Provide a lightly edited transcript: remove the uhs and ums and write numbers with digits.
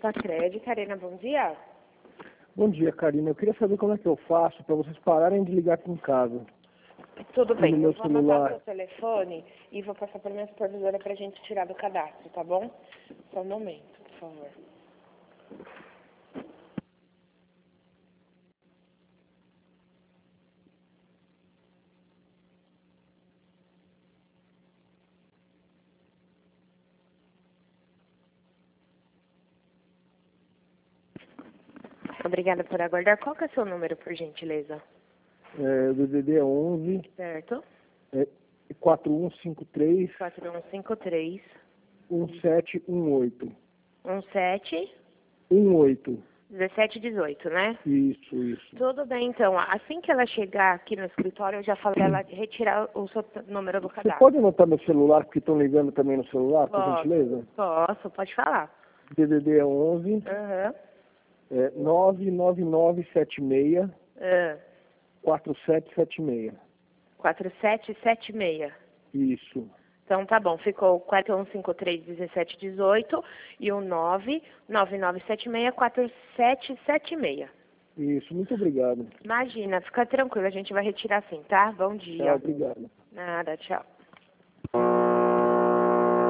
Copacred. Karina, bom dia. Bom dia, Karina. Eu queria saber como é que eu faço para vocês pararem de ligar aqui em casa. Tudo bem, meu eu vou anotar celular. o seu telefone e vou passar para minha supervisora para a gente tirar do cadastro, tá bom? Só um momento, por favor. Obrigada por aguardar. Qual que é o seu número, por gentileza? O DDD é 11 Certo. 4153 4153 1718. 1718, 18. né? Isso. Tudo bem, então. Assim que ela chegar aqui no escritório, eu já falei ela retirar o seu número do Você cadastro. pode anotar meu celular, porque estão ligando também no celular, por gentileza? Posso, pode falar. DDD é 11 Aham. 99976 Ah, 4776. 4776. Isso. Então tá bom, ficou 41531718 e o 999764776. Isso, muito obrigado. Imagina, fica tranquilo, a gente vai retirar sim, tá? Bom Tchau, dia. obrigado. Nada, tchau.